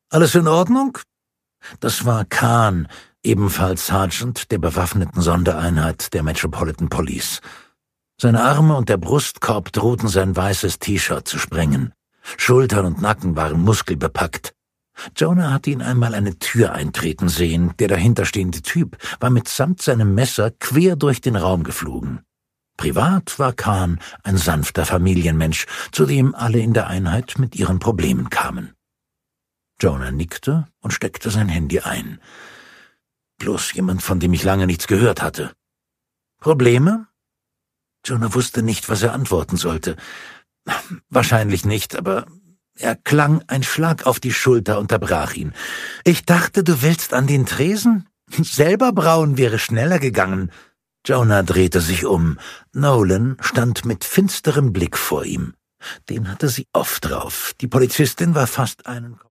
»Alles in Ordnung?« Das war Kahn, ebenfalls Sergeant der bewaffneten Sondereinheit der Metropolitan Police. Seine Arme und der Brustkorb drohten sein weißes T-Shirt zu sprengen. Schultern und Nacken waren muskelbepackt. Jonah hatte ihn einmal eine Tür eintreten sehen. Der dahinterstehende Typ war mitsamt seinem Messer quer durch den Raum geflogen. Privat war Kahn ein sanfter Familienmensch, zu dem alle in der Einheit mit ihren Problemen kamen. Jonah nickte und steckte sein Handy ein. Bloß jemand, von dem ich lange nichts gehört hatte. »Probleme?« Jonah wusste nicht, was er antworten sollte. Wahrscheinlich nicht, aber er klang, ein Schlag auf die Schulter unterbrach ihn. »Ich dachte, du willst an den Tresen? Selber brauen wäre schneller gegangen.« Jonah drehte sich um. Nolan stand mit finsterem Blick vor ihm. Den hatte sie oft drauf. Die Polizistin war fast einen